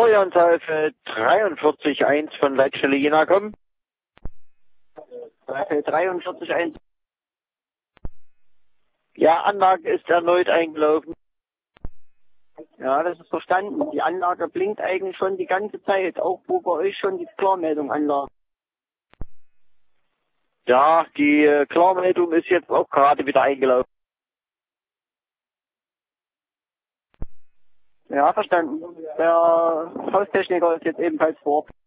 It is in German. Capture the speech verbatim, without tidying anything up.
Florian soll für dreiundvierzig eins von Leitstelle Jena kommen. dreiundvierzig eins. Ja, Anlage ist erneut eingelaufen. Ja, das ist verstanden. Die Anlage blinkt eigentlich schon die ganze Zeit, auch wo bei euch schon die Klarmeldung anlag. Ja, die äh, Klarmeldung ist jetzt auch gerade wieder eingelaufen. Ja, verstanden. Der Haustechniker ist jetzt ebenfalls vor Ort.